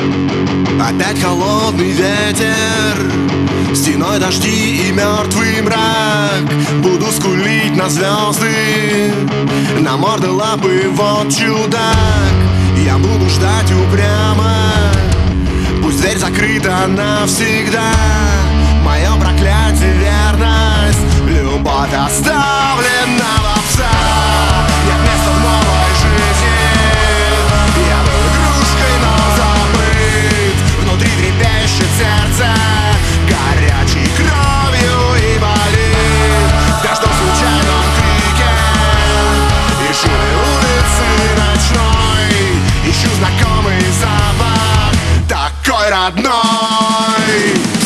Опять холодный ветер, стеной дожди и мертвый мрак. Буду скулить на звезды, на морды лапы, вот чудак. Я буду ждать упрямо, пусть дверь закрыта навсегда. Мое проклятие — верность, любовь оставлена в овца. Нет места в новой жизни, я был игрушкой, но забыт. Внутри трепещет сердце горячей кровью и болит. В каждом случайном крике и шуме улицы ночной ищу знакомый запах, такой родной.